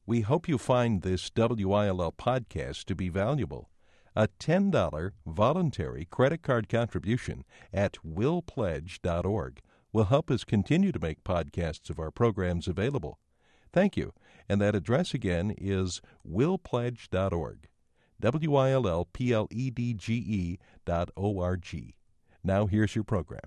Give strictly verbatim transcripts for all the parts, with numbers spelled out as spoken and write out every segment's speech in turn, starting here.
We hope you find this W I L L podcast to be valuable. A ten dollars voluntary credit card contribution at will pledge dot org will help us continue to make podcasts of our programs available. Thank you. And that address again is will pledge dot org. W I L L P L E D G E dot O R G. Now here's your program.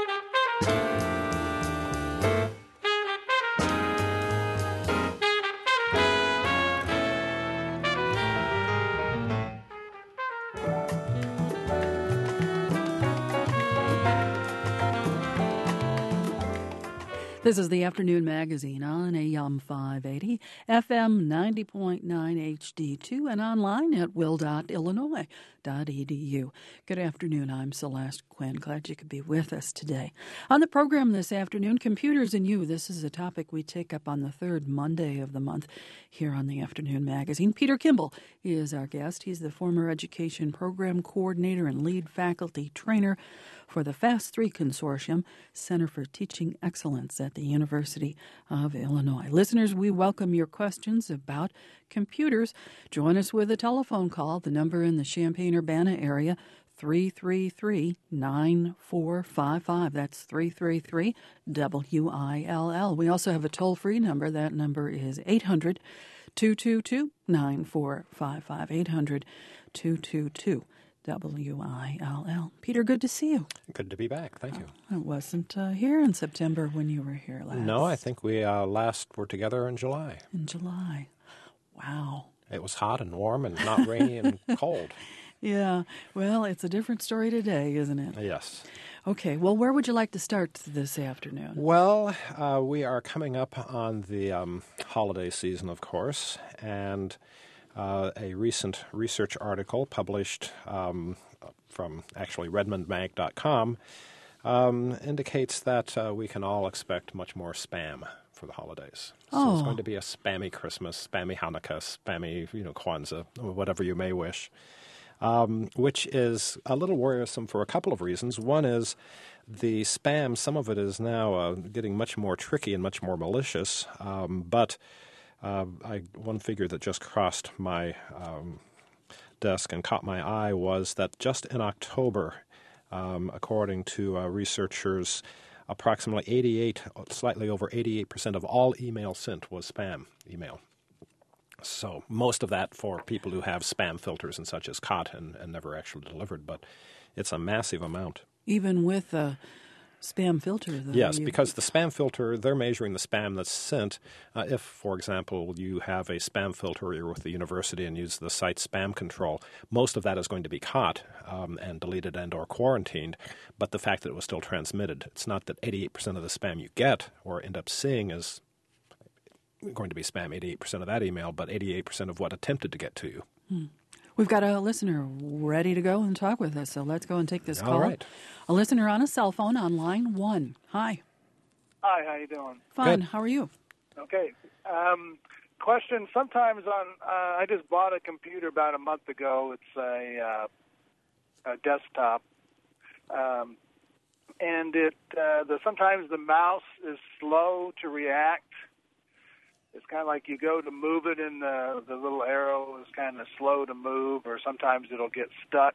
This is the Afternoon Magazine on A M five eighty, F M ninety point nine H D two, and online at will dot illinois dot e d u. Good afternoon. I'm Celeste Quinn. Glad you could be with us today. On the program this afternoon, Computers and You. This is a topic we take up on the third Monday of the month here on the Afternoon Magazine. Peter Kimball is our guest. He's the former Education Program Coordinator and Lead Faculty Trainer for the FAST three Consortium, Center for Teaching Excellence at the University of Illinois. Listeners, we welcome your questions about computers. Join us with a telephone call. The number in the Champaign-Urbana area, three three three, nine four five five. That's three three three, W I L L. We also have a toll-free number. That number is eight hundred, two two two, nine four five five, eight hundred, two two two, W I L L. Peter, good to see you. Good to be back. Thank you. I wasn't uh, here in September when you were here last. No, I think we uh, last were together in July. In July. Wow. It was hot and warm and not rainy and cold. Yeah. Well, it's a different story today, isn't it? Yes. Okay. Well, where would you like to start this afternoon? Well, uh, we are coming up on the um, holiday season, of course, and Uh, a recent research article published um, from actually redmond mag dot com um, indicates that uh, we can all expect much more spam for the holidays. So oh. It's going to be a spammy Christmas, spammy Hanukkah, spammy, you know, Kwanzaa, whatever you may wish, um, which is a little worrisome for a couple of reasons. One is the spam, some of it is now uh, getting much more tricky and much more malicious, um, but Uh, I, one figure that just crossed my um, desk and caught my eye was that just in October, um, according to uh, researchers, approximately eighty-eight, slightly over eighty-eight percent of all email sent was spam email. So most of that for people who have spam filters and such is caught and, and never actually delivered, but it's a massive amount. Even with a spam filter, though. Yes, you... because the spam filter, they're measuring the spam that's sent. Uh, if, for example, you have a spam filter or you're with the university and use the site spam control, most of that is going to be caught um, and deleted and or quarantined, but the fact that it was still transmitted. It's not that eighty-eight percent of the spam you get or end up seeing is going to be spam, eighty-eight percent of that email, but eighty-eight percent of what attempted to get to you. Hmm. We've got a listener ready to go and talk with us, so let's go and take this call. All right. A listener on a cell phone on line one. Hi. Hi, how you doing? Fine. Good. How are you? Okay. Um, question, sometimes on, uh, I just bought a computer about a month ago. It's a, uh, a desktop. Um, and it uh, the, sometimes the mouse is slow to react. It's kind of like you go to move it and the, the little arrow is kind of slow to move, or sometimes it'll get stuck.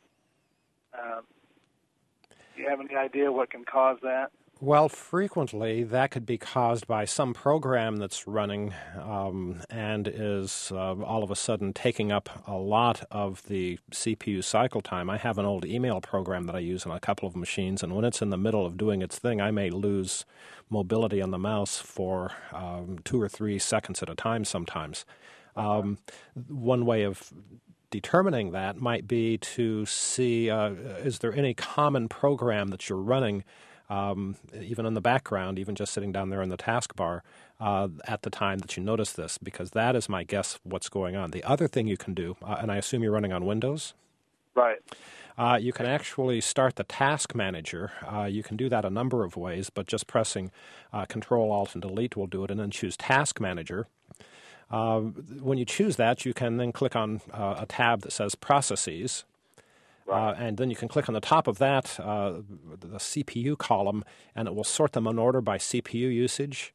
Um, do you have any idea what can cause that? Well, frequently that could be caused by some program that's running um, and is uh, all of a sudden taking up a lot of the C P U cycle time. I have an old email program that I use on a couple of machines, and when it's in the middle of doing its thing, I may lose mobility on the mouse for um, two or three seconds at a time sometimes. Um, one way of determining that might be to see, uh, is there any common program that you're running Um, even in the background, even just sitting down there in the taskbar uh, at the time that you notice this, because that is my guess what's going on. The other thing you can do, uh, and I assume you're running on Windows? Right. Uh, you can actually start the task manager. Uh, you can do that a number of ways, but just pressing uh, Control, Alt, and Delete will do it, and then choose Task Manager. Uh, when you choose that, you can then click on uh, a tab that says Processes. Right. Uh, and then you can click on the top of that, uh, the C P U column, and it will sort them in order by C P U usage.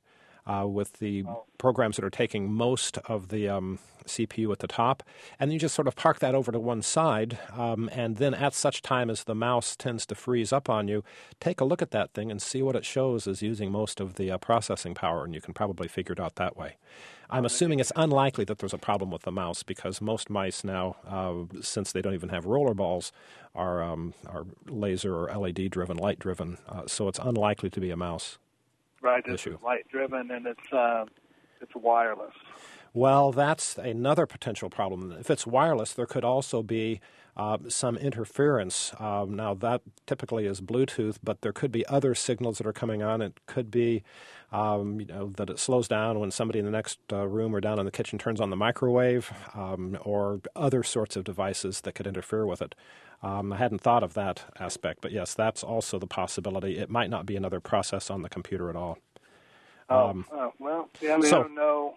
uh, with the oh. programs that are taking most of the um, C P U at the top. And you just sort of park that over to one side, um, and then at such time as the mouse tends to freeze up on you, take a look at that thing and see what it shows is using most of the uh, processing power, and you can probably figure it out that way. I'm assuming it's unlikely that there's a problem with the mouse because most mice now, uh, since they don't even have roller balls, are um, are laser or L E D driven, light driven. Uh, so it's unlikely to be a mouse right, it's issue. Light driven and it's uh, it's wireless. Well, that's another potential problem. If it's wireless, there could also be uh, some interference. Um, now, that typically is Bluetooth, but there could be other signals that are coming on. It could be um, you know, that it slows down when somebody in the next uh, room or down in the kitchen turns on the microwave, um, or other sorts of devices that could interfere with it. Um, I hadn't thought of that aspect, but yes, that's also the possibility. It might not be another process on the computer at all. Oh, um, oh well, yeah, I mean, so, I don't know.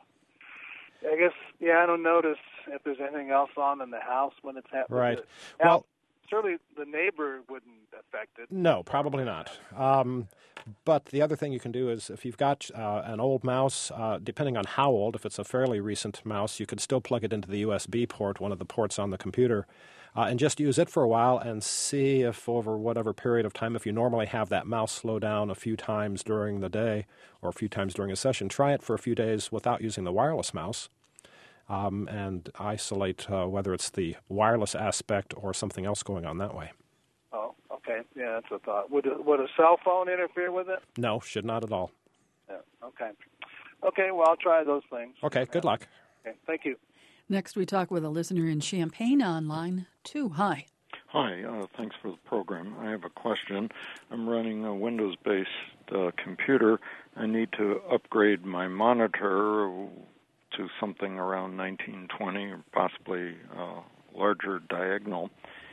I guess, yeah, I don't notice if there's anything else on in the house when it's happening. Right. Now, well, certainly the neighbor wouldn't affect it. No, probably not. Um, but the other thing you can do is if you've got uh, an old mouse, uh, depending on how old, if it's a fairly recent mouse, you could still plug it into the U S B port, one of the ports on the computer, uh, and just use it for a while and see if over whatever period of time, if you normally have that mouse slow down a few times during the day or a few times during a session, try it for a few days without using the wireless mouse. Um, and isolate uh, whether it's the wireless aspect or something else going on that way. Oh, okay. Yeah, that's a thought. Would a, would a cell phone interfere with it? No, should not at all. Yeah, okay. Okay, well, I'll try those things. Okay, good luck. Okay, thank you. Next, we talk with a listener in Champaign on line two. Hi. Hi, uh, thanks for the program. I have a question. I'm running a Windows-based uh, computer. I need to upgrade my monitor to something around nineteen twenty or possibly uh, larger diagonal.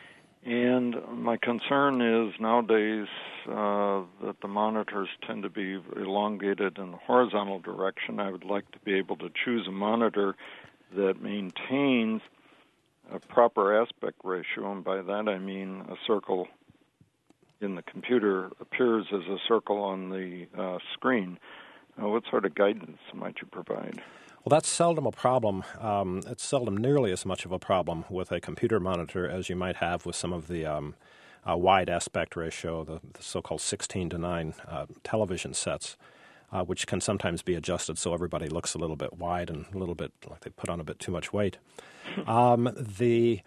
And my concern is nowadays uh, that the monitors tend to be elongated in the horizontal direction. I would like to be able to choose a monitor that maintains a proper aspect ratio, and by that I mean a circle in the computer appears as a circle on the uh, screen. Uh, what sort of guidance might you provide? Well, that's seldom a problem. Um, it's seldom nearly as much of a problem with a computer monitor as you might have with some of the um, uh, wide aspect ratio, the, the so-called sixteen to nine uh, television sets, uh, which can sometimes be adjusted so everybody looks a little bit wide and a little bit like they put on a bit too much weight. um, the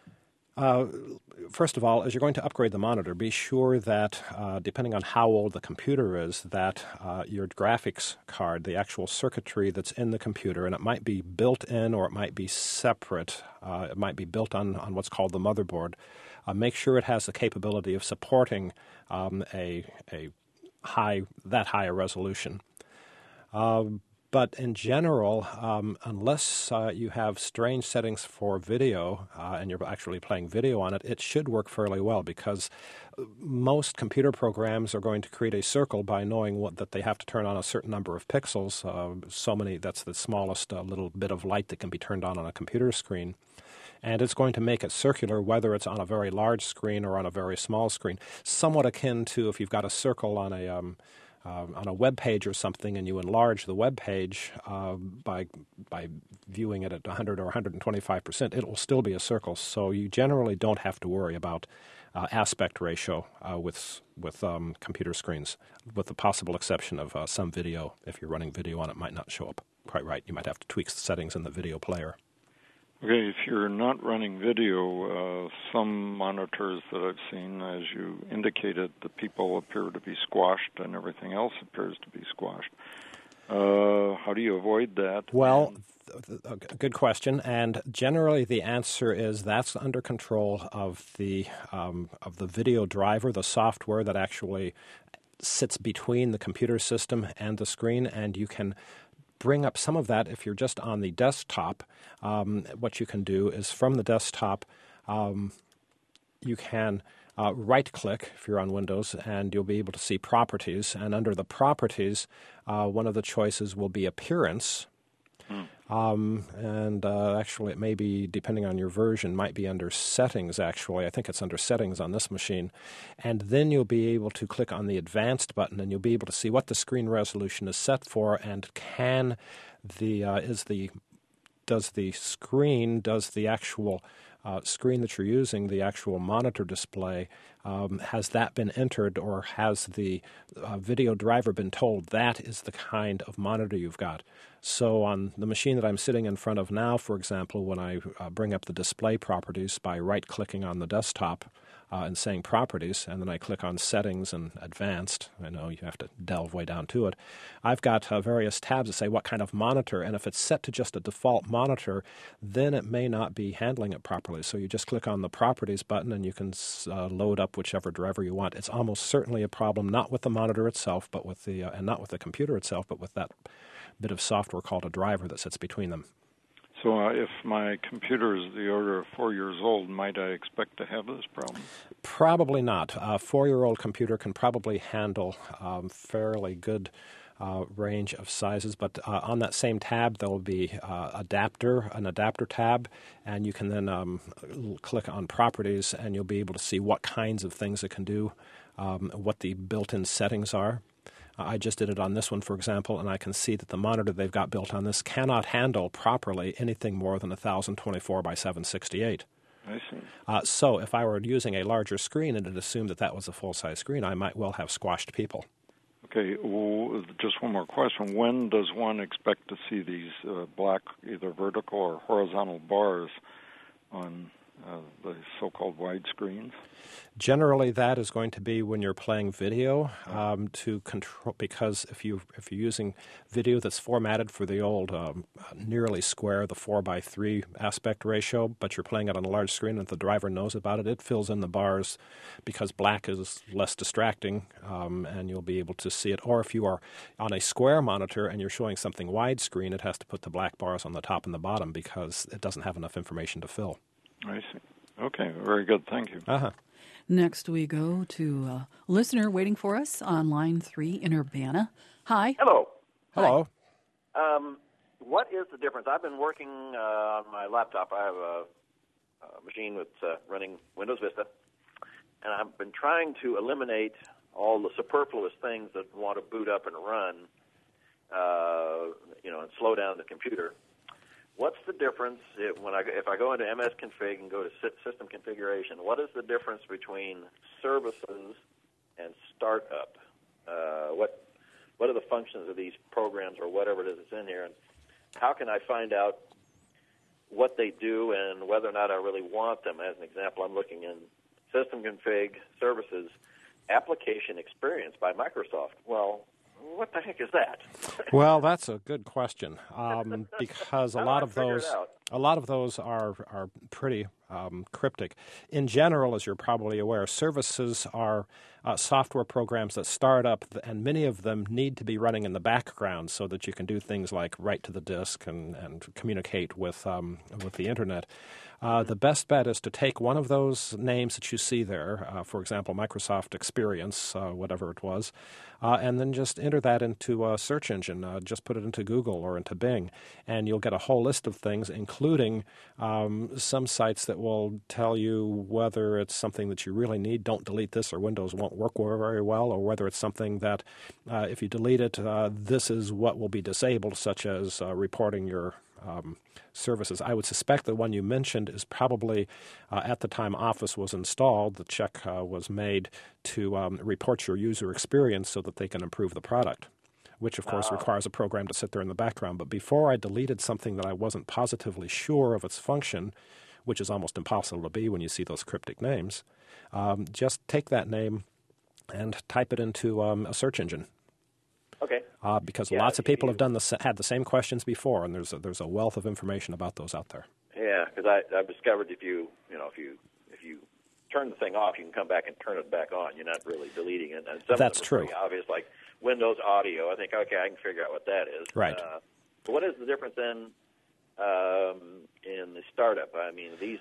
Uh, first of all, as you're going to upgrade the monitor, be sure that, uh, depending on how old the computer is, that uh, your graphics card, the actual circuitry that's in the computer, and it might be built in or it might be separate, uh, it might be built on, on what's called the motherboard, uh, make sure it has the capability of supporting um, a, a high, that high a resolution. Um, But in general, um, unless uh, you have strange settings for video uh, and you're actually playing video on it, it should work fairly well because most computer programs are going to create a circle by knowing what, that they have to turn on a certain number of pixels. Uh, so many, that's the smallest uh, little bit of light that can be turned on on a computer screen. And it's going to make it circular whether it's on a very large screen or on a very small screen, somewhat akin to if you've got a circle on a... Um, Uh, on a web page or something, and you enlarge the web page uh, by by viewing it at one hundred or one hundred twenty-five percent, it will still be a circle. So you generally don't have to worry about uh, aspect ratio uh, with with um, computer screens, with the possible exception of uh, some video. If you're running video on it, might not show up quite right. You might have to tweak the settings in the video player. Okay, if you're not running video, uh, some monitors that I've seen, as you indicated, the people appear to be squashed and everything else appears to be squashed. Uh, how do you avoid that? Well, th- th- good question. And generally the answer is that's under control of the um, of the video driver, the software that actually sits between the computer system and the screen, and you can bring up some of that if you're just on the desktop. Um, what you can do is from the desktop, um, you can uh, right-click if you're on Windows, and you'll be able to see Properties. And under the Properties, uh, one of the choices will be Appearance. Mm. Um, and uh, actually, it may be, depending on your version, might be under settings, actually. I think it's under settings on this machine. And then you'll be able to click on the advanced button, and you'll be able to see what the screen resolution is set for, and can the, uh, is the, does the screen, does the actual uh, screen that you're using, the actual monitor display, um, has that been entered, or has the uh, video driver been told that is the kind of monitor you've got? So on the machine that I'm sitting in front of now, for example, when I uh, bring up the display properties by right-clicking on the desktop uh, and saying Properties, and then I click on Settings and Advanced, I know you have to delve way down to it, I've got uh, various tabs that say what kind of monitor, and if it's set to just a default monitor, then it may not be handling it properly. So you just click on the Properties button and you can uh, load up whichever driver you want. It's almost certainly a problem not with the monitor itself, but with the uh, and not with the computer itself, but with that bit of software called a driver that sits between them. So uh, if my computer is the order of four years old, might I expect to have this problem? Probably not. A four-year-old computer can probably handle um, fairly good uh, range of sizes, but uh, on that same tab there will be uh, adapter, an adapter tab, and you can then um, click on Properties, and you'll be able to see what kinds of things it can do, um, what the built-in settings are. I just did it on this one, for example, and I can see that the monitor they've got built on this cannot handle properly anything more than one thousand twenty-four by seven sixty-eight. I see. Uh, so if I were using a larger screen and it assumed that that was a full-size screen, I might well have squashed people. Okay, well, just one more question. When does one expect to see these uh, black, either vertical or horizontal bars on uh, the so-called wide screens? Generally, that is going to be when you're playing video um, to control, because if you if you're using video that's formatted for the old um, nearly square, the four by three aspect ratio, but you're playing it on a large screen and the driver knows about it, it fills in the bars because black is less distracting, um, and you'll be able to see it. Or if you are on a square monitor and you're showing something widescreen, it has to put the black bars on the top and the bottom because it doesn't have enough information to fill. I see. Okay, very good. Thank you. Uh-huh. Next, we go to a listener waiting for us on line three in Urbana. Hi. Hello. Hello. Um, what is the difference? I've been working uh, on my laptop. I have a, a machine with uh, running Windows Vista, and I've been trying to eliminate all the superfluous things that want to boot up and run, uh, you know, and slow down the computer. What's the difference if, when I, if I go into M S Config and go to System Configuration? What is the difference between services and startup? Uh, what what are the functions of these programs or whatever it is that's in here? And how can I find out what they do and whether or not I really want them? As an example, I'm looking in System Config, Services, Application Experience by Microsoft. Well, what the heck is that? Well, that's a good question, um, because a lot of those, a lot of those are are pretty um, cryptic. In general, as you're probably aware, services are uh, software programs that start up, and many of them need to be running in the background so that you can do things like write to the disk and, and communicate with um, with the internet. Uh, the best bet is to take one of those names that you see there, uh, for example, Microsoft Experience, uh, whatever it was, uh, and then just enter that into a search engine. Uh, just put it into Google or into Bing, and you'll get a whole list of things, including um, some sites that will tell you whether it's something that you really need. Don't delete this, or Windows won't work very well, or whether it's something that uh, if you delete it, uh, this is what will be disabled, such as uh, reporting your Um, services. I would suspect the one you mentioned is probably uh, at the time Office was installed, the check uh, was made to um, report your user experience so that they can improve the product, which of course Oh. requires a program to sit there in the background. But before I deleted something that I wasn't positively sure of its function, which is almost impossible to be when you see those cryptic names, um, just take that name and type it into um, a search engine. Okay. Uh, because Yeah, lots of people you- have done the, had the same questions before, and there's a, there's a wealth of information about those out there. Yeah, because I I've discovered if you you know if you if you turn the thing off, you can come back and turn it back on. You're not really deleting it. And some That's of them are true. pretty obvious, like Windows Audio. I think okay, I can figure out what that is. Right. Uh, but what is the difference then um, in the startup? I mean, these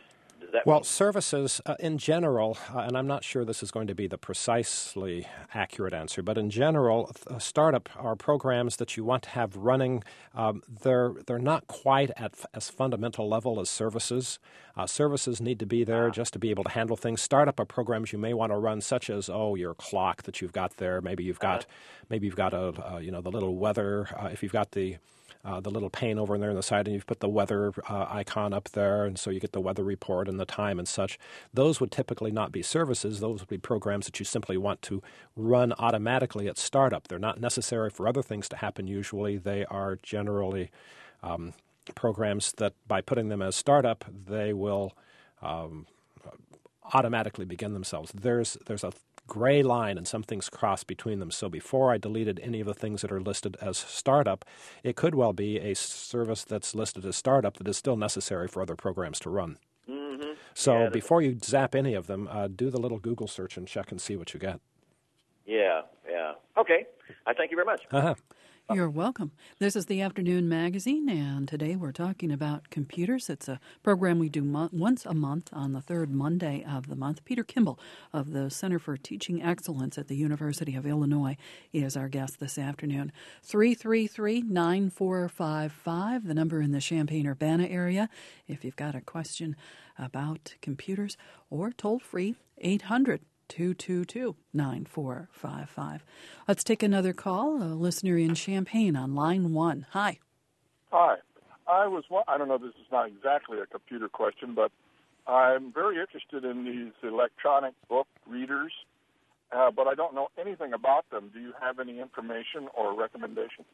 Does that well, mean? services uh, in general, uh, and I'm not sure this is going to be the precisely accurate answer, but in general, a startup are programs that you want to have running. Um, they're they're not quite at f- as fundamental level as services. Uh, services need to be there just to be able to handle things. Startup are programs you may want to run, such as oh, your clock that you've got there. Maybe you've got uh-huh. maybe you've got a uh, you know the little weather. Uh, if you've got the Uh, the little pane over there on the side, and you've put the weather uh, icon up there, and so you get the weather report and the time and such. Those would typically not be services. Those would be programs that you simply want to run automatically at startup. They're not necessary for other things to happen usually. They are generally um, programs that by putting them as startup, they will um, automatically begin themselves. There's there's a gray line and some things cross between them. So before I deleted any of the things that are listed as startup, it could well be a service that's listed as startup that is still necessary for other programs to run. Mm-hmm. So yeah, before you zap any of them, uh, do the little Google search and check and see what you get. Yeah, yeah. Okay. I thank you very much. Uh-huh. You're welcome. This is the Afternoon Magazine, and today we're talking about computers. It's a program we do mo- once a month on the third Monday of the month. Peter Kimball of the Center for Teaching Excellence at the University of Illinois is our guest this afternoon. three three three, nine four five five, the number in the Champaign-Urbana area, if you've got a question about computers, or toll-free, eight hundred, two two two, nine four five five. Let's take another call. A listener in Champaign on line one. Hi. Hi. I was, I don't know, this is not exactly a computer question, but I'm very interested in these electronic book readers, uh, but I don't know anything about them. Do you have any information or recommendations?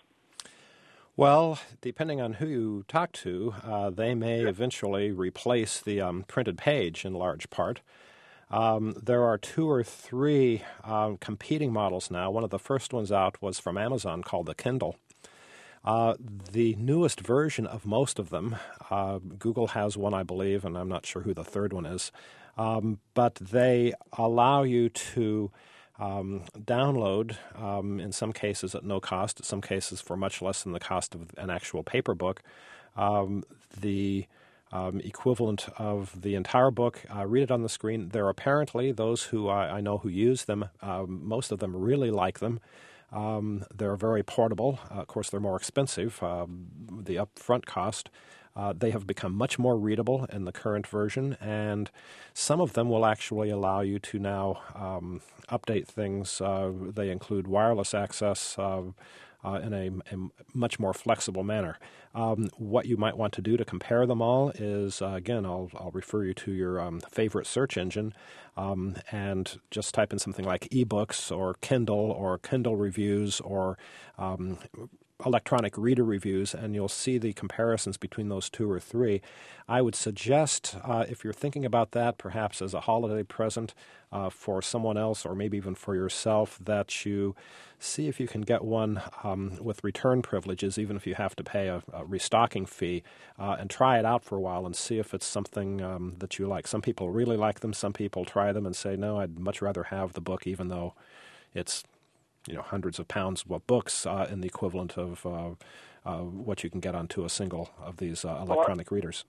Well, depending on who you talk to, uh, they may yeah. eventually replace the um, printed page in large part. Um, there are two or three um, competing models now. One of the first ones out was from Amazon called the Kindle. Uh, the newest version of most of them, uh, Google has one, I believe, and I'm not sure who the third one is, um, but they allow you to um, download, um, in some cases at no cost, in some cases for much less than the cost of an actual paper book, um, the Um, equivalent of the entire book, uh, read it on the screen. There are apparently those who I, I know who use them. Um, most of them really like them. Um, they're very portable. Uh, of course, they're more expensive, um, the upfront cost. Uh, they have become much more readable in the current version, and some of them will actually allow you to now um, update things. Uh, they include wireless access uh, uh, in a, a much more flexible manner. Um, what you might want to do to compare them all is, uh, again, I'll, I'll refer you to your um, favorite search engine um, and just type in something like ebooks or Kindle or Kindle reviews or um, electronic reader reviews, and you'll see the comparisons between those two or three. I would suggest, uh, if you're thinking about that, perhaps as a holiday present uh, for someone else or maybe even for yourself, that you see if you can get one um, with return privileges, even if you have to pay a, a restocking fee, uh, and try it out for a while and see if it's something um, that you like. Some people really like them. Some people try them and say, no, I'd much rather have the book, even though it's you know, hundreds of pounds of books uh, in the equivalent of uh, uh, what you can get onto a single of these uh, electronic well, I, readers.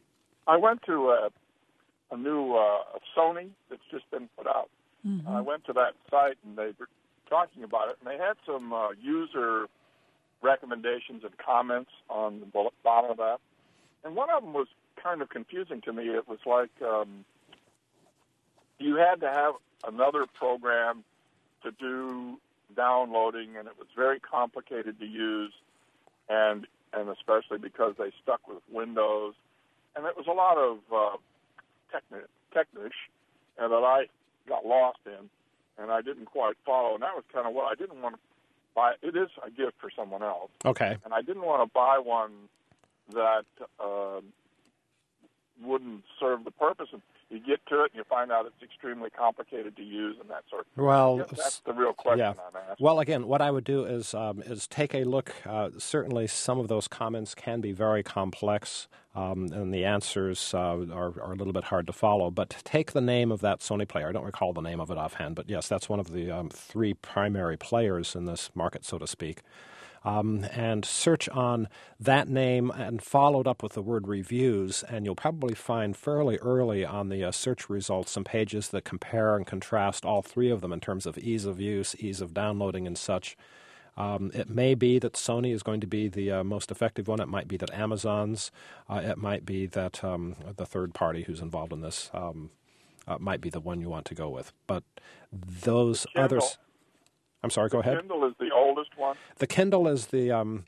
I went to a, a new uh, Sony that's just been put out. Mm-hmm. I went to that site, and they were talking about it, and they had some uh, user recommendations and comments on the bottom of that. And one of them was kind of confusing to me. It was like um, you had to have another program to do downloading, and it was very complicated to use, and and especially because they stuck with Windows, and it was a lot of uh, techni- technish and that I got lost in, and I didn't quite follow, and that was kind of what I didn't want to buy. It is a gift for someone else, okay, and I didn't want to buy one that uh, wouldn't serve the purpose. And you get to it, and you find out it's extremely complicated to use, and that sort of thing. Well, that's the real question yeah. I'm asking. Well, again, what I would do is um, is take a look. Uh, certainly, some of those comments can be very complex, um, and the answers uh, are, are a little bit hard to follow. But take the name of that Sony player. I don't recall the name of it offhand, but yes, that's one of the um, three primary players in this market, so to speak. Um, and search on that name and followed up with the word reviews, and you'll probably find fairly early on the uh, search results some pages that compare and contrast all three of them in terms of ease of use, ease of downloading, and such. Um, it may be that Sony is going to be the uh, most effective one. It might be that Amazon's. Uh, it might be that um, the third party who's involved in this um, uh, might be the one you want to go with. But those Kindle. others... I'm sorry, go ahead. Kindle is the oldest one? The Kindle is the... Um,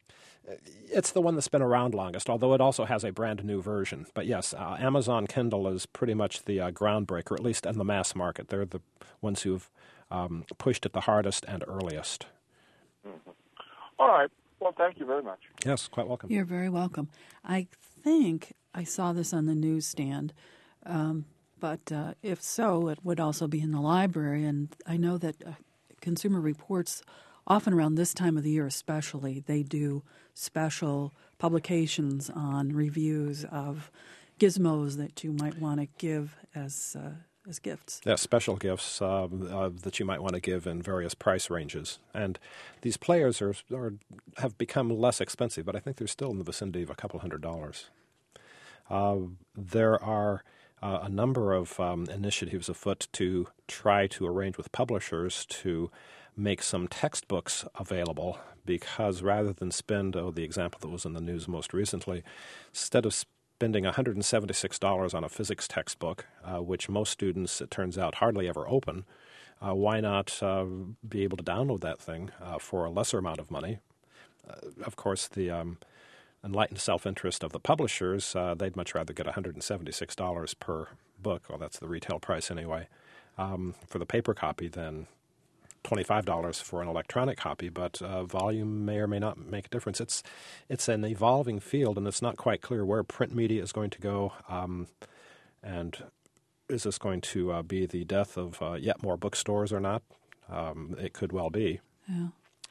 it's the one that's been around longest, although it also has a brand new version. But yes, uh, Amazon Kindle is pretty much the uh, groundbreaker, at least in the mass market. They're the ones who've um, pushed it the hardest and earliest. Mm-hmm. All right. Well, thank you very much. Yes, quite welcome. You're very welcome. I think I saw this on the newsstand, um, but uh, if so, it would also be in the library. And I know that uh, Consumer Reports, often around this time of the year especially, they do special publications on reviews of gizmos that you might want to give as uh, as gifts. Yeah, special gifts uh, uh, that you might want to give in various price ranges. And these players are, are have become less expensive, but I think they're still in the vicinity of a couple hundred dollars. Uh, there are uh, a number of um, initiatives afoot to try to arrange with publishers to make some textbooks available, because rather than spend, oh, the example that was in the news most recently, instead of spending one hundred seventy-six dollars on a physics textbook, uh, which most students, it turns out, hardly ever open, uh, why not uh, be able to download that thing uh, for a lesser amount of money? Uh, of course, the um, enlightened self-interest of the publishers, uh, they'd much rather get one hundred seventy-six dollars per book, well, that's the retail price anyway, um, for the paper copy than twenty-five dollars for an electronic copy, but uh, volume may or may not make a difference. It's it's an evolving field, and it's not quite clear where print media is going to go, um, and is this going to uh, be the death of uh, yet more bookstores or not? Um, it could well be. Yeah.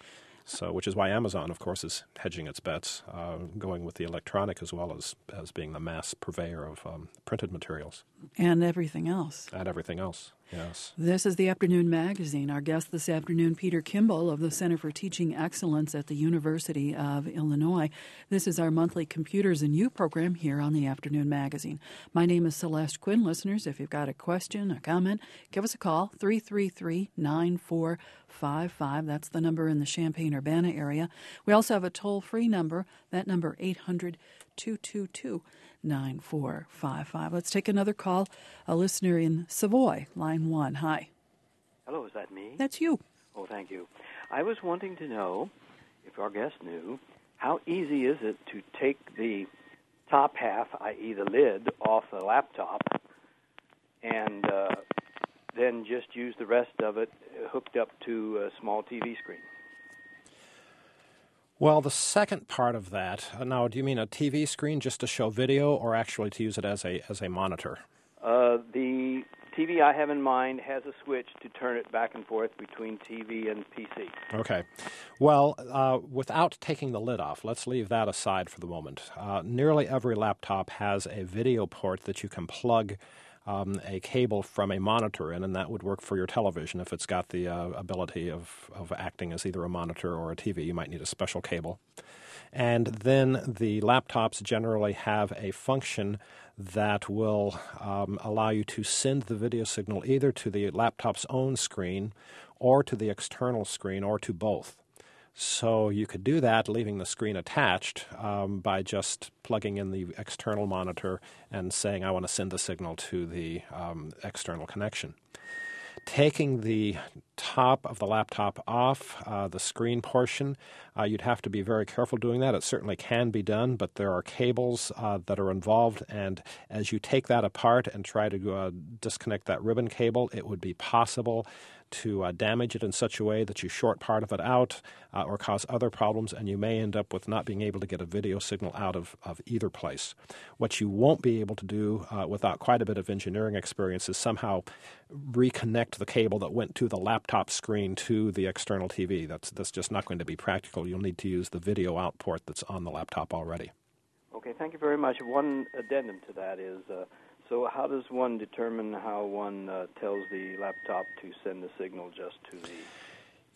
So, which is why Amazon, of course, is hedging its bets, uh, going with the electronic as well as, as being the mass purveyor of um, printed materials. And everything else. And everything else, yes. This is the Afternoon Magazine. Our guest this afternoon, Peter Kimball of the Center for Teaching Excellence at the University of Illinois. This is our monthly Computers and You program here on the Afternoon Magazine. My name is Celeste Quinn. Listeners, if you've got a question, a comment, give us a call, three three three, nine four five five. That's the number in the Champaign-Urbana area. We also have a toll-free number, that number eight hundred, two two two, nine four five five. Let's take another call. A listener in Savoy, line one. Hi. Hello, is that me? That's you. Oh, thank you. I was wanting to know, if our guest knew, how easy is it to take the top half, that is the lid, off the laptop and uh, then just use the rest of it hooked up to a small T V screen? Well, the second part of that, uh, now, do you mean a T V screen just to show video or actually to use it as a as a monitor? Uh, the T V I have in mind has a switch to turn it back and forth between T V and P C. Okay. Well, uh, without taking the lid off, let's leave that aside for the moment. Uh, nearly every laptop has a video port that you can plug Um, a cable from a monitor in, and that would work for your television if it's got the uh, ability of, of acting as either a monitor or a T V. You might need a special cable. And then the laptops generally have a function that will um, allow you to send the video signal either to the laptop's own screen or to the external screen or to both. So you could do that leaving the screen attached um, by just plugging in the external monitor and saying, I want to send the signal to the um, external connection. Taking the top of the laptop off, uh, the screen portion, uh, you'd have to be very careful doing that. It certainly can be done, but there are cables uh, that are involved, and as you take that apart and try to uh, disconnect that ribbon cable, it would be possible to uh, damage it in such a way that you short part of it out uh, or cause other problems, and you may end up with not being able to get a video signal out of, of either place. What you won't be able to do uh, without quite a bit of engineering experience is somehow reconnect the cable that went to the laptop screen to the external T V. That's, that's just not going to be practical. You'll need to use the video out port that's on the laptop already. Okay, thank you very much. One addendum to that is, uh, so how does one determine how one uh, tells the laptop to send the signal just to the...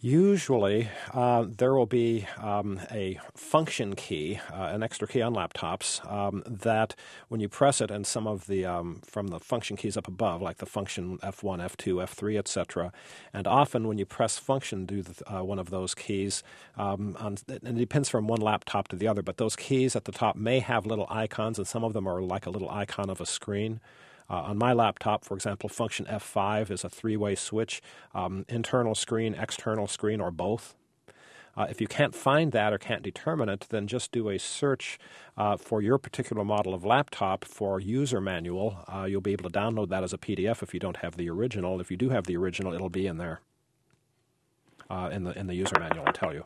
Usually, uh, there will be um, a function key, uh, an extra key on laptops um, that when you press it, and some of the um, from the function keys up above, like the function F one, F two, F three, et cetera. And often, when you press function, do the, uh, one of those keys, um, on, and it depends from one laptop to the other. But those keys at the top may have little icons, and some of them are like a little icon of a screen. Uh, on my laptop, for example, function F five is a three-way switch, um, internal screen, external screen, or both. Uh, if you can't find that or can't determine it, then just do a search uh, for your particular model of laptop for user manual. Uh, you'll be able to download that as a P D F if you don't have the original. If you do have the original, it'll be in there uh, in the in the user manual, I'll tell you.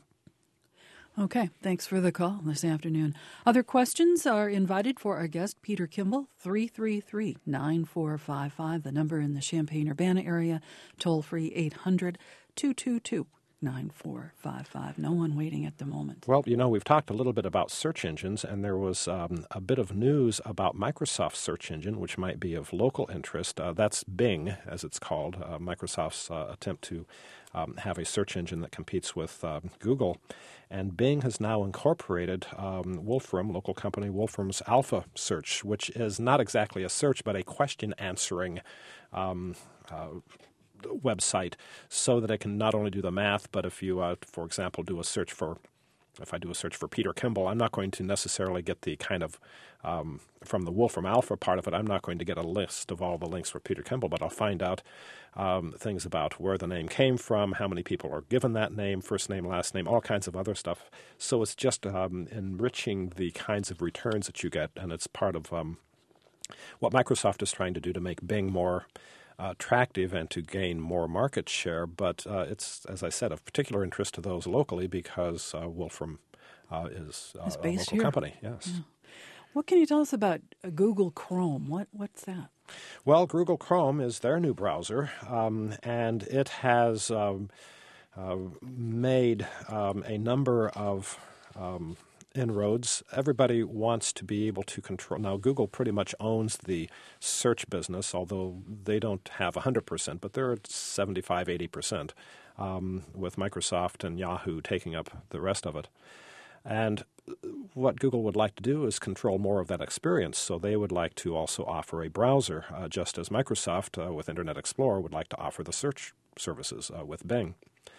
Okay, thanks for the call this afternoon. Other questions are invited for our guest, Peter Kimball, three three three, nine four five five, the number in the Champaign-Urbana area, toll-free eight hundred, two two two, nine four five five. No one waiting at the moment. Well, you know, we've talked a little bit about search engines, and there was um, a bit of news about Microsoft's search engine, which might be of local interest. Uh, that's Bing, as it's called, uh, Microsoft's uh, attempt to um, have a search engine that competes with uh, Google. And Bing has now incorporated um, Wolfram, local company Wolfram's Alpha Search, which is not exactly a search, but a question-answering um, uh, website, so that it can not only do the math, but if you, uh, for example, do a search for, if I do a search for Peter Kimball, I'm not going to necessarily get the kind of, um, from the Wolfram Alpha part of it, I'm not going to get a list of all the links for Peter Kimball, but I'll find out um, things about where the name came from, how many people are given that name, first name, last name, all kinds of other stuff. So it's just um, enriching the kinds of returns that you get, and it's part of um, what Microsoft is trying to do to make Bing more Uh, attractive and to gain more market share, but uh, it's, as I said, of particular interest to those locally because uh, Wolfram uh, is uh, it's a based local here. company. Yes. Yeah. What can you tell us about uh, Google Chrome? What What's that? Well, Google Chrome is their new browser, um, and it has um, uh, made um, a number of um, inroads. Everybody wants to be able to control. Now, Google pretty much owns the search business, although they don't have one hundred percent, but they're at seventy-five, eighty percent, um, with Microsoft and Yahoo taking up the rest of it. And what Google would like to do is control more of that experience, so they would like to also offer a browser, uh, just as Microsoft, uh, with Internet Explorer, would like to offer the search services uh, with Bing.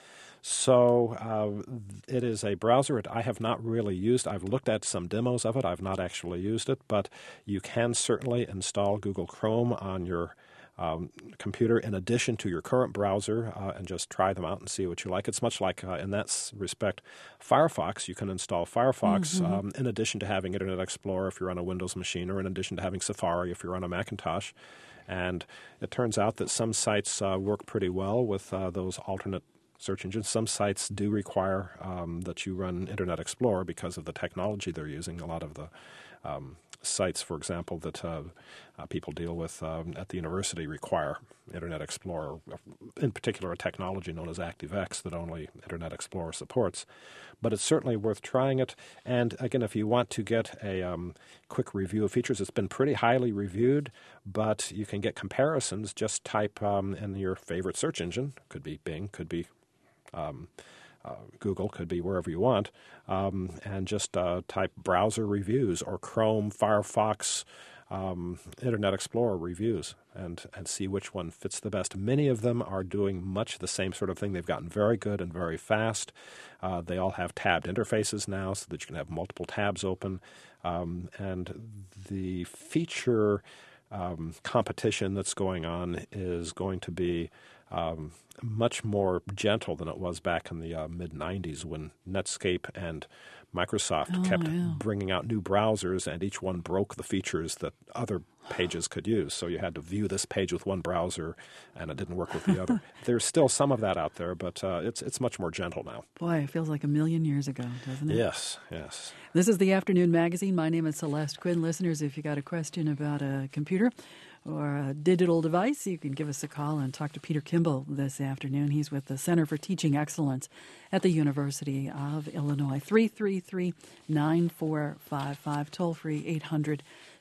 So uh, it is a browser I have not really used. I've looked at some demos of it. I've not actually used it, but you can certainly install Google Chrome on your um, computer in addition to your current browser uh, and just try them out and see what you like. It's much like, uh, in that respect, Firefox. You can install Firefox mm-hmm. um, in addition to having Internet Explorer if you're on a Windows machine, or in addition to having Safari if you're on a Macintosh. And it turns out that some sites uh, work pretty well with uh, those alternate search engines. Some sites do require um, that you run Internet Explorer because of the technology they're using. A lot of the um, sites, for example, that uh, uh, people deal with um, at the university require Internet Explorer, in particular a technology known as ActiveX that only Internet Explorer supports. But it's certainly worth trying it. And again, if you want to get a um, quick review of features, it's been pretty highly reviewed, but you can get comparisons. Just type um, in your favorite search engine. Could be Bing, could be Um, uh, Google, could be wherever you want, um, and just uh, type browser reviews or Chrome, Firefox, um, Internet Explorer reviews, and, and see which one fits the best. Many of them are doing much the same sort of thing. They've gotten very good and very fast. Uh, they all have tabbed interfaces now so that you can have multiple tabs open. Um, and the feature um, competition that's going on is going to be Um, much more gentle than it was back in the uh, mid nineties when Netscape and Microsoft oh, kept yeah. bringing out new browsers, and each one broke the features that other pages could use. So you had to view this page with one browser, and it didn't work with the other. There's still some of that out there, but uh, it's it's much more gentle now. Boy, it feels like a million years ago, doesn't it? Yes, yes. This is the Afternoon Magazine. My name is Celeste Quinn. Listeners, if you got a question about a computer or a digital device, you can give us a call and talk to Peter Kimball this afternoon. He's with the Center for Teaching Excellence at the University of Illinois. three three three, nine four five five, toll free eight hundred,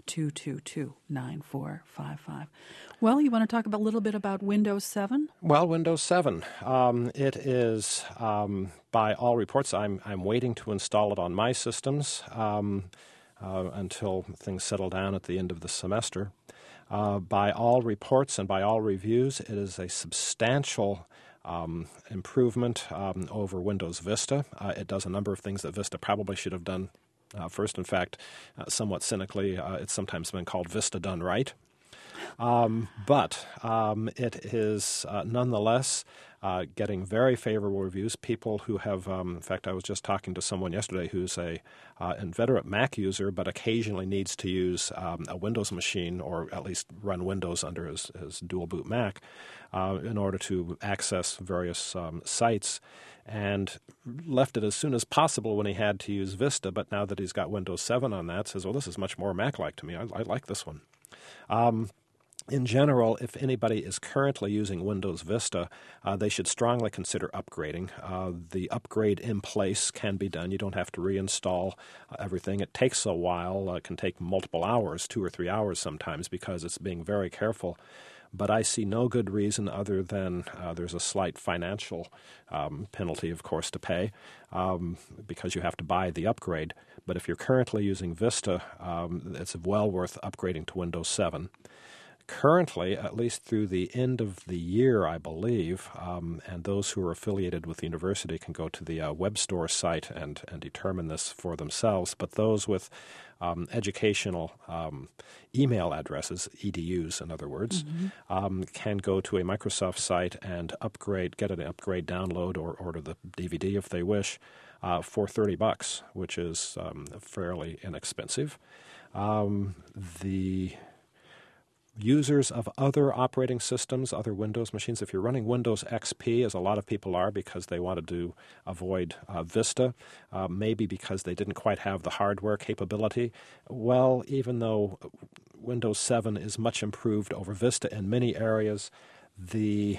two two two, nine four five five. Well, you want to talk about, a little bit about Windows seven? Well, Windows seven. Um, it is, um, by all reports, I'm I'm waiting to install it on my systems um, uh, until things settle down at the end of the semester. Uh, by all reports and by all reviews, it is a substantial um, improvement um, over Windows Vista. Uh, it does a number of things that Vista probably should have done uh, first. In fact, uh, somewhat cynically, uh, it's sometimes been called Vista done right. Um, but um, it is uh, nonetheless uh, getting very favorable reviews. People who have, um, in fact, I was just talking to someone yesterday who's a uh, inveterate Mac user, but occasionally needs to use um, a Windows machine, or at least run Windows under his, his dual boot Mac, uh, in order to access various um, sites. And left it as soon as possible when he had to use Vista, but now that he's got Windows seven on that, says, well, this is much more Mac-like to me. I, I like this one. Um, In general, if anybody is currently using Windows Vista, uh, they should strongly consider upgrading. Uh, the upgrade in place can be done. You don't have to reinstall uh, everything. It takes a while. Uh, it can take multiple hours, two or three hours sometimes, because it's being very careful. But I see no good reason other than uh, there's a slight financial um, penalty, of course, to pay um, because you have to buy the upgrade. But if you're currently using Vista, um, it's well worth upgrading to Windows seven. Currently, at least through the end of the year, I believe, um, and those who are affiliated with the university can go to the uh, web store site and, and determine this for themselves, but those with um, educational um, email addresses, E D Us in other words, mm-hmm. um, can go to a Microsoft site and upgrade, get an upgrade download or order the D V D if they wish uh, for thirty bucks, which is um, fairly inexpensive. Um, the Users of other operating systems, other Windows machines, if you're running Windows X P, as a lot of people are because they wanted to avoid uh, Vista, uh, maybe because they didn't quite have the hardware capability, well, even though Windows seven is much improved over Vista in many areas, the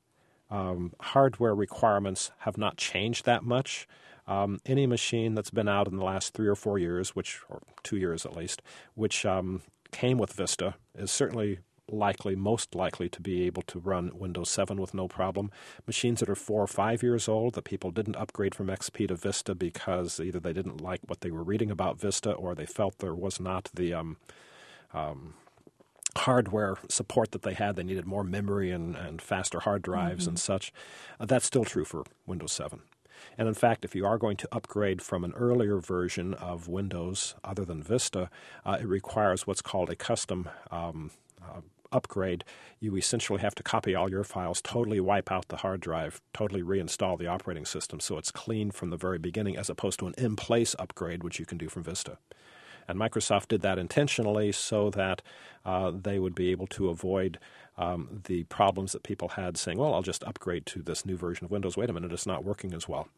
um, hardware requirements have not changed that much. Um, any machine that's been out in the last three or four years, which or two years at least, which um, came with Vista is certainly likely, most likely to be able to run Windows seven with no problem. Machines that are four or five years old that people didn't upgrade from X P to Vista because either they didn't like what they were reading about Vista or they felt there was not the um, um, hardware support that they had. They needed more memory and, and faster hard drives mm-hmm. and such. Uh, that's still true for Windows seven. And in fact, if you are going to upgrade from an earlier version of Windows other than Vista, uh, it requires what's called a custom um, uh, upgrade. You essentially have to copy all your files, totally wipe out the hard drive, totally reinstall the operating system so it's clean from the very beginning, as opposed to an in-place upgrade, which you can do from Vista. And Microsoft did that intentionally so that uh, they would be able to avoid um, the problems that people had saying, well, I'll just upgrade to this new version of Windows. Wait a minute, it's not working as well.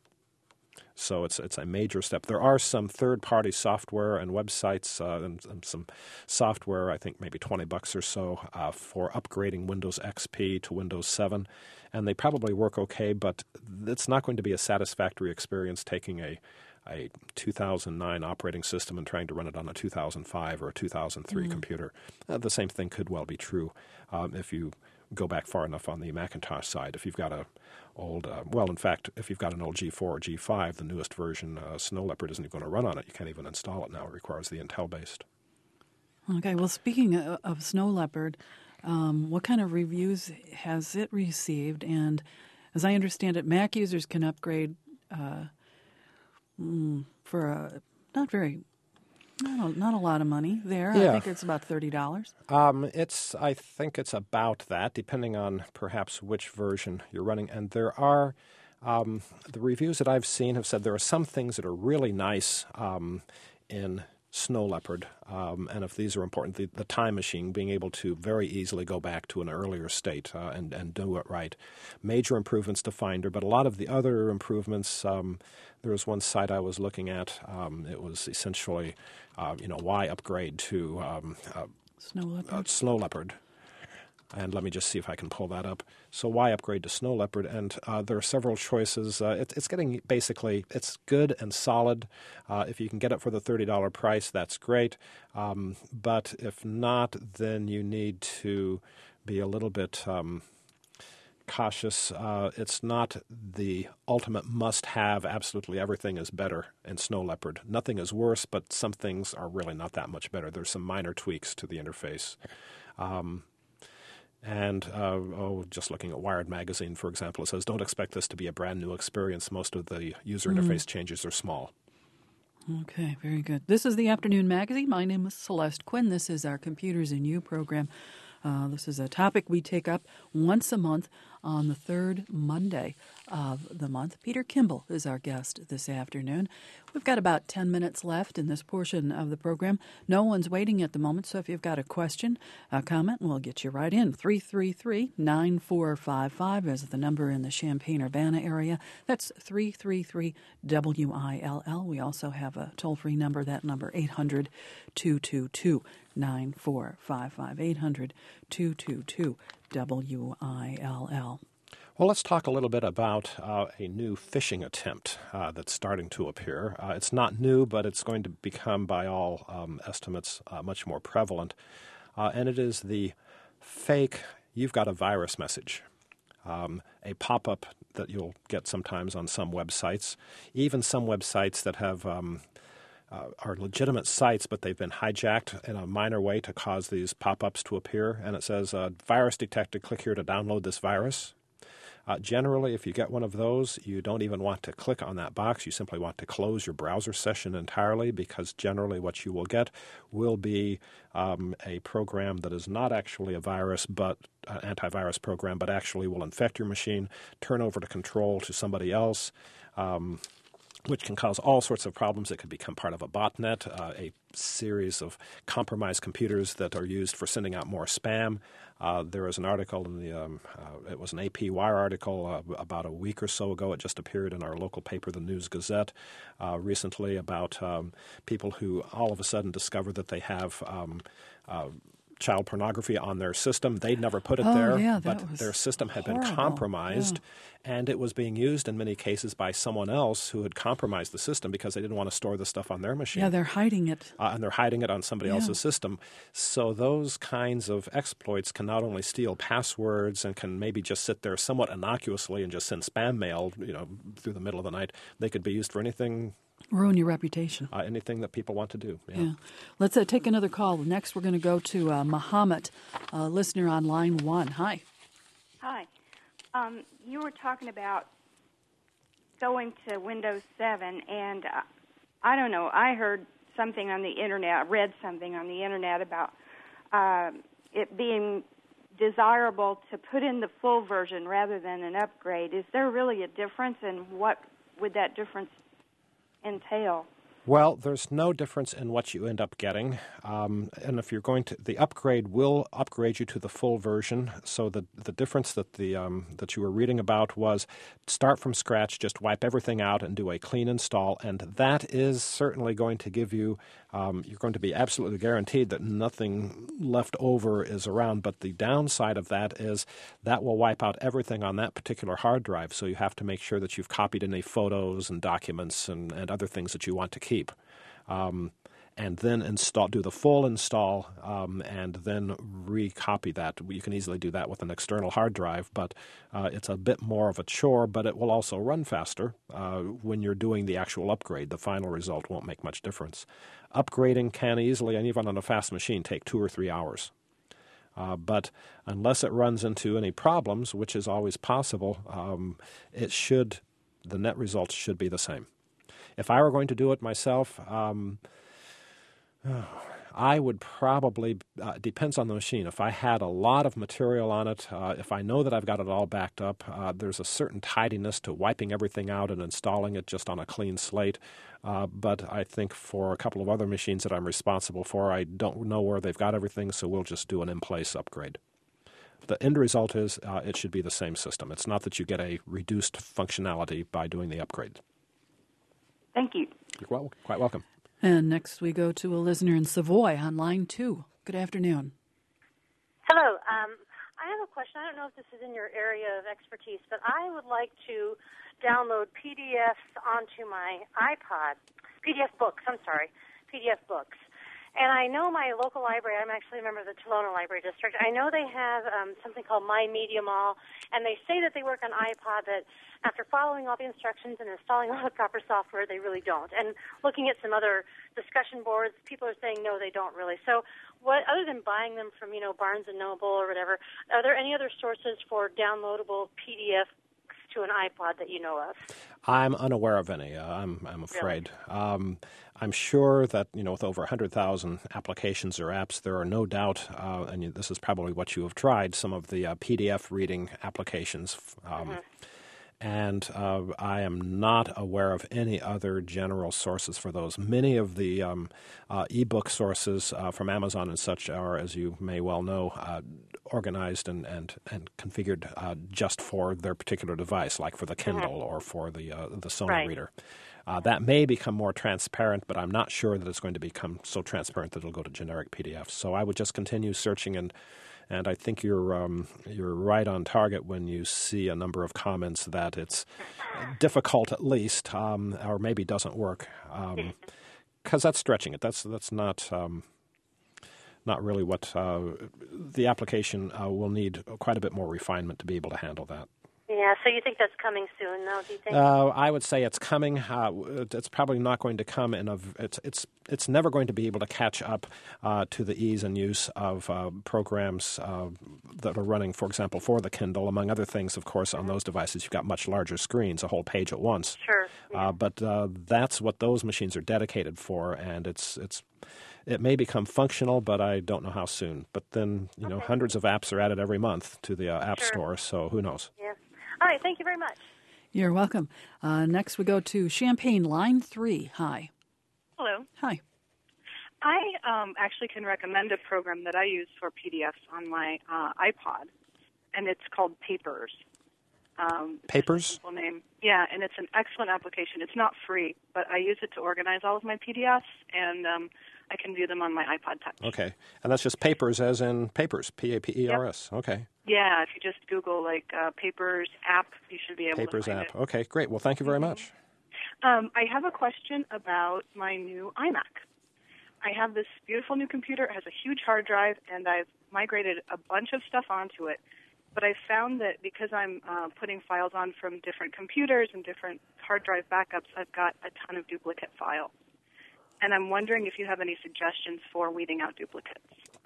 So it's it's a major step. There are some third-party software and websites uh, and, and some software, I think maybe twenty bucks or so, uh, for upgrading Windows X P to Windows seven. And they probably work okay, but it's not going to be a satisfactory experience taking a a two thousand nine operating system and trying to run it on a two thousand five or a two thousand three mm-hmm. computer. Uh, the same thing could well be true um, if you go back far enough on the Macintosh side. If you've got a old, uh, well, in fact, if you've got an old G four or G five, the newest version, uh, Snow Leopard, isn't going to run on it. You can't even install it now. It requires the Intel-based. Okay, well, speaking of, of Snow Leopard, um, what kind of reviews has it received? And as I understand it, Mac users can upgrade uh, mm, for a not very... Not a, not a lot of money there. Yeah. I think it's about thirty dollars. Um, it's I think it's about that, depending on perhaps which version you're running. And there are um, the reviews that I've seen have said there are some things that are really nice um, in Snow Leopard. Um, and if these are important, the, the time machine, being able to very easily go back to an earlier state uh, and, and do it right. Major improvements to Finder, but a lot of the other improvements, um, there was one site I was looking at. Um, it was essentially, uh, you know, why upgrade to um, uh, Snow Leopard? Uh, Snow Leopard. And let me just see if I can pull that up. So why upgrade to Snow Leopard? And uh, there are several choices. Uh, it, it's getting basically, it's good and solid. Uh, if you can get it for the thirty dollars price, that's great. Um, but if not, then you need to be a little bit um, cautious. Uh, it's not the ultimate must-have. Absolutely everything is better in Snow Leopard. Nothing is worse, but some things are really not that much better. There's some minor tweaks to the interface. Um, And, uh, oh, just looking at Wired Magazine, for example, it says, don't expect this to be a brand new experience. Most of the user mm. interface changes are small. Okay, very good. This is the Afternoon Magazine. My name is Celeste Quinn. This is our Computers and You program. Uh, this is a topic we take up once a month on the third Monday of the month. Peter Kimball is our guest this afternoon. We've got about ten minutes left in this portion of the program. No one's waiting at the moment, so if you've got a question, a comment, we'll get you right in. three three three, nine four five five is the number in the Champaign-Urbana area. That's three three three W I L L. We also have a toll-free number, that number, eight hundred, two two two, nine four five five, eight hundred, two two two, W I L L. Well, let's talk a little bit about uh, a new phishing attempt uh, that's starting to appear. Uh, it's not new, but it's going to become, by all um, estimates, uh, much more prevalent. Uh, and it is the fake, you've got a virus message, um, a pop-up that you'll get sometimes on some websites, even some websites that have um, uh, are legitimate sites, but they've been hijacked in a minor way to cause these pop-ups to appear. And it says, uh, virus detected, click here to download this virus. Uh, generally, if you get one of those, you don't even want to click on that box. You simply want to close your browser session entirely, because generally what you will get will be um, a program that is not actually a virus, but an antivirus program, but actually will infect your machine, turn over the control to somebody else, um, which can cause all sorts of problems. It could become part of a botnet, uh, a series of compromised computers that are used for sending out more spam. Uh, there was an article in the, um, uh, it was an A P Wire article uh, about a week or so ago. It just appeared in our local paper, the News Gazette, uh, recently, about um, people who all of a sudden discover that they have um, uh, child pornography on their system. They'd never put it oh, there, yeah, but their system had horrible. been compromised, yeah. and it was being used in many cases by someone else who had compromised the system because they didn't want to store the stuff on their machine. Yeah, they're hiding it. Uh, and they're hiding it on somebody yeah. else's system. So those kinds of exploits can not only steal passwords and can maybe just sit there somewhat innocuously and just send spam mail, you know, through the middle of the night. They could be used for anything. Ruin your reputation. Uh, anything that people want to do. Yeah. yeah. Let's uh, take another call. Next, we're going to go to uh, Muhammad, uh, listener on line one. Hi. Hi. Um, you were talking about going to Windows seven, and uh, I don't know, I heard something on the Internet, I read something on the Internet about uh, it being desirable to put in the full version rather than an upgrade. Is there really a difference, and what would that difference entail? Well, there's no difference in what you end up getting. Um, and if you're going to, the upgrade will upgrade you to the full version. So the the difference that the um, that you were reading about was start from scratch, just wipe everything out and do a clean install. And that is certainly going to give you, um, you're going to be absolutely guaranteed that nothing left over is around. But the downside of that is that will wipe out everything on that particular hard drive. So you have to make sure that you've copied any photos and documents and, and other things that you want to keep. keep. Um, and then install, do the full install, um, and then recopy that. You can easily do that with an external hard drive, but uh, it's a bit more of a chore, but it will also run faster uh, when you're doing the actual upgrade. The final result won't make much difference. Upgrading can easily, and even on a fast machine, take two or three hours. Uh, but unless it runs into any problems, which is always possible, um, it should, the net results should be the same. If I were going to do it myself, um, I would probably, uh, depends on the machine. If I had a lot of material on it, uh, if I know that I've got it all backed up, uh, there's a certain tidiness to wiping everything out and installing it just on a clean slate. Uh, but I think for a couple of other machines that I'm responsible for, I don't know where they've got everything, so we'll just do an in-place upgrade. The end result is uh, it should be the same system. It's not that you get a reduced functionality by doing the upgrade. Thank you. You're well, quite welcome. And next we go to a listener in Savoy on line two. Good afternoon. Hello. Um, I have a question. I don't know if this is in your area of expertise, but I would like to download P D Fs onto my iPod. P D F books, I'm sorry. P D F books. And I know my local library, I'm actually a member of the Tolona Library District, I know they have um, something called My Media Mall, and they say that they work on iPod, but after following all the instructions and installing all the proper software, they really don't. And looking at some other discussion boards, people are saying, no, they don't really. So what, other than buying them from, you know, Barnes and Noble or whatever, are there any other sources for downloadable P D F to an iPod that you know of? I'm unaware of any. Uh, I'm I'm afraid. Really? Um, I'm sure that, you know, with over one hundred thousand applications or apps, there are no doubt, uh, and you, this is probably what you have tried, some of the uh, P D F reading applications. Um, mm-hmm. And uh, I am not aware of any other general sources for those. Many of the um, uh, e-book sources uh, from Amazon and such are, as you may well know, uh, organized and, and, and configured uh, just for their particular device, like for the Kindle mm-hmm. or for the uh, the Sony right. reader. Uh, that may become more transparent, but I'm not sure that it's going to become so transparent that it'll go to generic P D Fs. So I would just continue searching, and and I think you're um, you're right on target when you see a number of comments that it's difficult, at least, um, or maybe doesn't work, because um, that's stretching it. That's that's not. Um, Not really what uh, the application uh, will need quite a bit more refinement to be able to handle that. Yeah, so you think that's coming soon, though? Do you think? Uh, I would say it's coming. Uh, it's probably not going to come in a. It's it's it's never going to be able to catch up uh, to the ease and use of uh, programs uh, that are running, for example, for the Kindle, among other things. Of course, on those devices, you've got much larger screens, a whole page at once. Sure. Yeah. Uh, but uh, that's what those machines are dedicated for, and it's it's. It may become functional, but I don't know how soon. But then, you know, okay. hundreds of apps are added every month to the uh, App sure. Store, so who knows? Yeah. All right, thank you very much. You're welcome. Uh, next we go to Champaign, line three. Hi. Hello. Hi. I um, actually can recommend a program that I use for P D Fs on my uh, iPod, and it's called Papers. Um, Papers? Simple name. Yeah, and it's an excellent application. It's not free, but I use it to organize all of my P D Fs, and um, I can view them on my iPod Touch. Okay. And that's just Papers as in papers, P A P E R S. Yep. Okay. Yeah, if you just Google, like, uh, Papers app, you should be able Papers to find app. it. Okay, great. Well, thank you very mm-hmm. much. Um, I have a question about my new iMac. I have this beautiful new computer. It has a huge hard drive, and I've migrated a bunch of stuff onto it. But I found that because I'm uh, putting files on from different computers and different hard drive backups, I've got a ton of duplicate files. And I'm wondering if you have any suggestions for weeding out duplicates.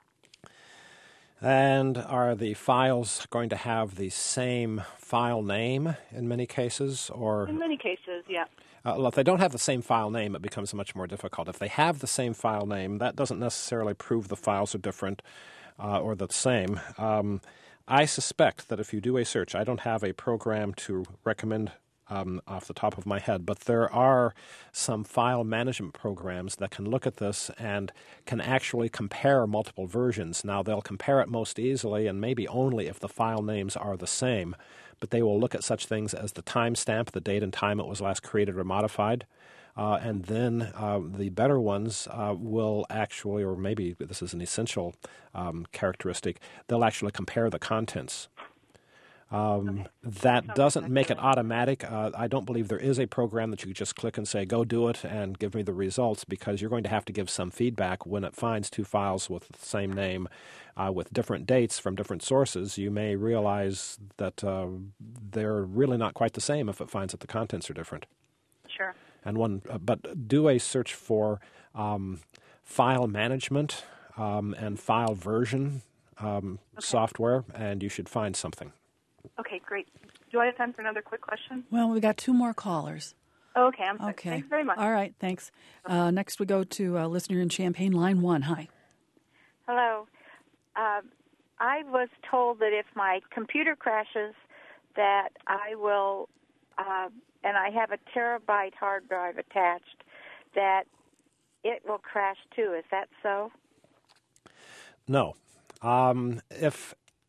And are the files going to have the same file name in many cases? Or in many cases, yeah. Uh, well, if they don't have the same file name, it becomes much more difficult. If they have the same file name, that doesn't necessarily prove the files are different uh, or the same. Um, I suspect that if you do a search, I don't have a program to recommend um, off the top of my head, but there are some file management programs that can look at this and can actually compare multiple versions. Now, they'll compare it most easily and maybe only if the file names are the same, but they will look at such things as the timestamp, the date and time it was last created or modified. Uh, and then uh, the better ones uh, will actually, or maybe this is an essential um, characteristic, they'll actually compare the contents. Um, okay. That doesn't make it automatic. Uh, I don't believe there is a program that you could just click and say, go do it and give me the results, because you're going to have to give some feedback when it finds two files with the same name uh, with different dates from different sources. You may realize that uh, they're really not quite the same if it finds that the contents are different. Sure. And one, uh, but do a search for um, file management um, and file version um, okay. software, and you should find something. Okay, great. Do I have time for another quick question? Well, we got two more callers. Oh, okay, I'm sorry. Okay. Thanks very much. All right, thanks. Uh, next we go to a listener in Champaign, line one. Hi. Hello. Uh, I was told that if my computer crashes, that I will, uh, and I have a terabyte hard drive attached, that it will crash too. Is that so? No. Um, if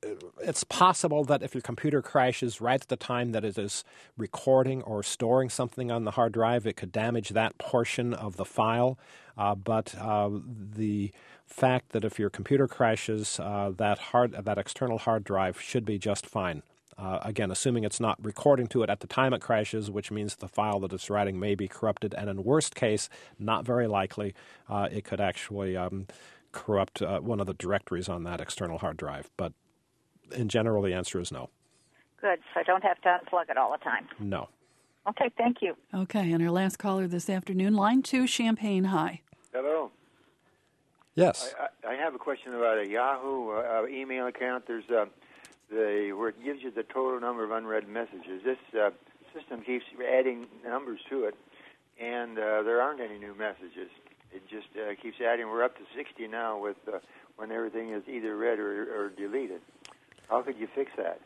it's possible that if your computer crashes right at the time that it is recording or storing something on the hard drive, it could damage that portion of the file. Uh, but uh, the fact that if your computer crashes, uh, that hard that external hard drive should be just fine. Uh, again, assuming it's not recording to it at the time it crashes, which means the file that it's writing may be corrupted, and in worst case, not very likely, uh, it could actually um, corrupt uh, one of the directories on that external hard drive. But in general, the answer is no. Good, so I don't have to unplug it all the time. No. Okay, thank you. Okay, and our last caller this afternoon, line two, Champaign High. Hello. Yes. I, I have a question about a Yahoo uh, email account. There's uh, the where it gives you the total number of unread messages. This uh, system keeps adding numbers to it, and uh, there aren't any new messages. It just uh, keeps adding. We're up to sixty now with uh, when everything is either read or, or deleted. How could you fix that?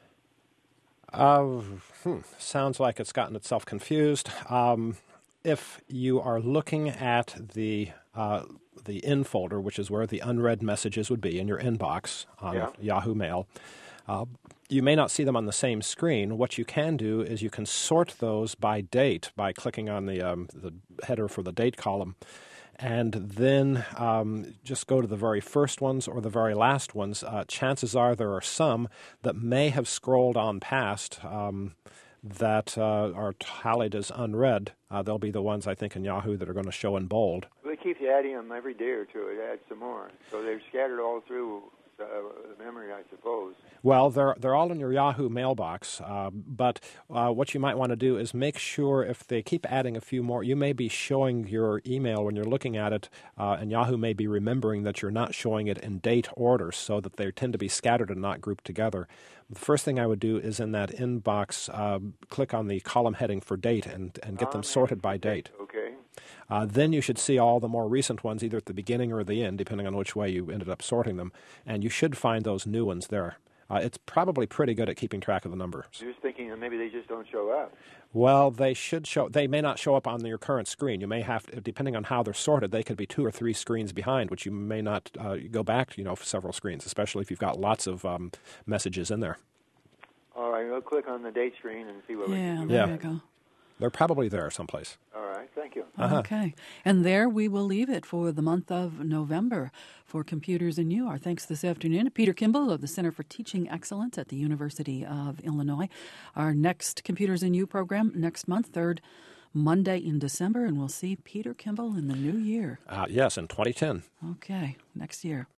Uh, hmm, sounds like it's gotten itself confused. Um, if you are looking at the uh, the in folder, which is where the unread messages would be in your inbox on Yeah. Yahoo Mail, uh, you may not see them on the same screen. What you can do is you can sort those by date by clicking on the um, the header for the date column, and then um, just go to the very first ones or the very last ones. Uh, chances are there are some that may have scrolled on past um, that uh, are tallied as unread. Uh, they'll be the ones, I think, in Yahoo that are going to show in bold. Well, they keep adding them every day or two. It adds some more. So they're scattered all through uh, the memory, I suppose. Well, they're they're all in your Yahoo mailbox, uh, but uh, what you might want to do is make sure if they keep adding a few more, you may be showing your email when you're looking at it, uh, and Yahoo may be remembering that you're not showing it in date order, so that they tend to be scattered and not grouped together. The first thing I would do is in that inbox, uh, click on the column heading for date and, and get them sorted by date. Okay. Uh, then you should see all the more recent ones either at the beginning or the end, depending on which way you ended up sorting them, and you should find those new ones there. Uh, it's probably pretty good at keeping track of the numbers. You're just thinking that maybe they just don't show up. Well, they should show. They may not show up on your current screen. You may have, to, depending on how they're sorted, they could be two or three screens behind, which you may not uh, go back, you know, for several screens, especially if you've got lots of um, messages in there. All right, we'll click on the date screen and see what we Yeah, can do. there Yeah. you go. They're probably there someplace. All right, thank you. Uh-huh. Okay. And there we will leave it for the month of November for Computers and You. Our thanks this afternoon to Peter Kimball of the Center for Teaching Excellence at the University of Illinois. Our next Computers and You program next month, third Monday in December, and we'll see Peter Kimball in the new year. Uh, yes, in twenty ten. Okay, next year.